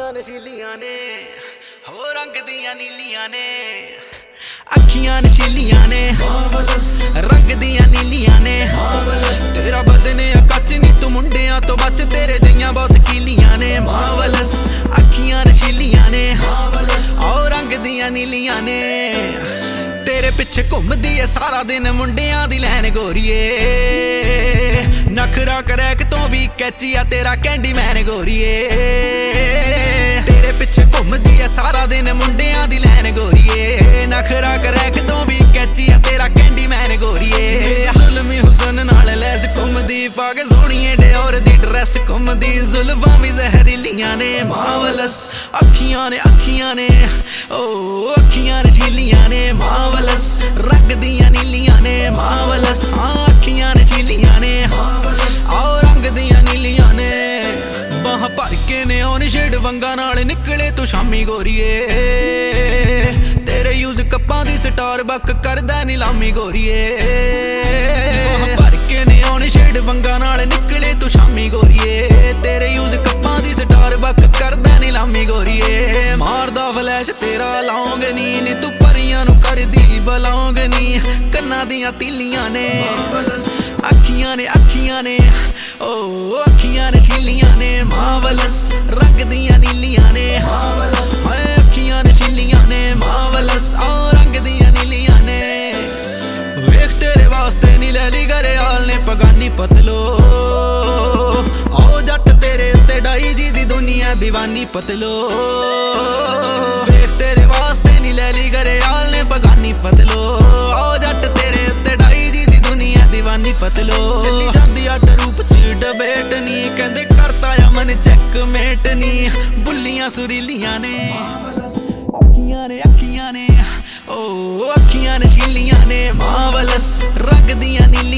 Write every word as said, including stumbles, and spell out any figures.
ਅੱਖੀਆਂ ਨਸ਼ੀਲੀਆਂ ਨੇ ਹੋ ਰੰਗ ਦੀਆਂ ਨੀਲੀਆਂ ਨੇ ਅੱਖੀਆਂ ਨਸ਼ੀਲੀਆਂ ਨੇ ਰੰਗ ਦੀਆਂ ਨੀਲੀਆਂ ਨੇ ਤੇਰਾ ਬਦਨ ਕੱਚ ਨੀ ਤੂੰ ਮੁੰਡਿਆਂ ਤੋਂ ਬਚ ਤੇਰੇ ਜਈਆਂ ਬਹੁਤ ਕੀਲੀਆਂ ਨੇ ਮਾਵਲਸ ਅੱਖੀਆਂ ਨਸ਼ੀਲੀਆਂ ਨੇ ਹੋ ਰੰਗ ਦੀਆਂ ਨੀਲੀਆਂ ਨੇ तेरे पिछे घूमदी है सारा दिन मुंडियां दी लैन गोरीए नखरा करैक तो भी कैची आ तेरा कैंडी मैन गोरीए तेरे पिछे घूमदी है सारा दिन मुंडियां दी लैन गोरीए नखरा करैक तो भी कैची आ तेरा कैंडी मैन गोरीए जुल्मी हुसन नाल लैस घूमदी पाके सोहणीए डियोर दी ड्रेस घूमदी जुल्फां भी जहरीलियां ने मावलस अखियां ने अखियां ने ओ अखियां नशीलियां ने मावलस रंग दियां नीलियां ने मावलस अखियां नशीलियां ने आओ रंग दियां नीलियां ने बाह भर के ने ओन शेड वंगा नाल निकले तू शामी गोरीए तेरे यूज कप्पां दी स्टार बक करदा नीलामी गोरीए भर के ने ओन शेड वंगा नाल निकले तू शामी गोरीए तेरे यूज कप्पां दी स्टार बक करदा नीलामी गोरीए मारदा फ्लैश तेरा लौंग नी नी तू परियां नू करदी बलौंग नी कन्नां दियां तीलियां ने अखियां ने अखियां ने ओ अखियां नशीलियां ने मावलस रंग दियां नीलियां ने अखियां नशीलियां ने मावलस ओ रंग दियां नीलियां ने वेख तेरे वास्ते नी लैली घरेआल ने पगानी पतलो आओ जट तेरे उत्ते डाई जी दी दुनिया दीवानी पतलो वेख तेरे वास्ते नी लैली घरेआल ने पगानी पतलो आओ जट तेरे उत्ते डाई जी दी दुनिया दीवानी पतलो चली जांदी अट रूप च डबेट नी कहंदे करता या मन चेक मेट नी बुल्लियां सुरीलियां ने अखियां ने अखियां ने ओ अखियां नशीलियां ने मावलस रंग दियां नी